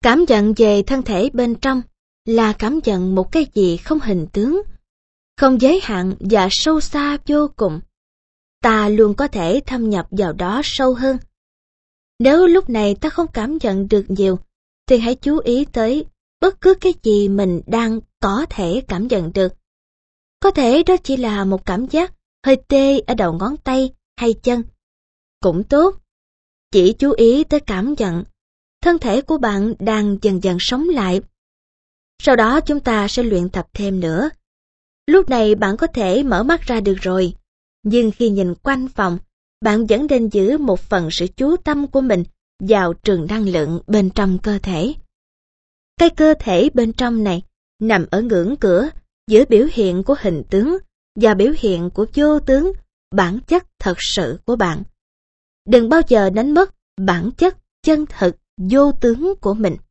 Cảm nhận về thân thể bên trong là cảm nhận một cái gì không hình tướng, không giới hạn và sâu xa vô cùng. Ta luôn có thể thâm nhập vào đó sâu hơn. Nếu lúc này ta không cảm nhận được nhiều, thì hãy chú ý tới bất cứ cái gì mình đang có thể cảm nhận được. Có thể đó chỉ là một cảm giác hơi tê ở đầu ngón tay hay chân. Cũng tốt. Chỉ chú ý tới cảm nhận. Thân thể của bạn đang dần dần sống lại. Sau đó chúng ta sẽ luyện tập thêm nữa. Lúc này bạn có thể mở mắt ra được rồi. Nhưng khi nhìn quanh phòng, bạn vẫn nên giữ một phần sự chú tâm của mình vào trường năng lượng bên trong cơ thể. Cái cơ thể bên trong này nằm ở ngưỡng cửa giữa biểu hiện của hình tướng và biểu hiện của vô tướng, bản chất thật sự của bạn. Đừng bao giờ đánh mất bản chất chân thực vô tướng của mình.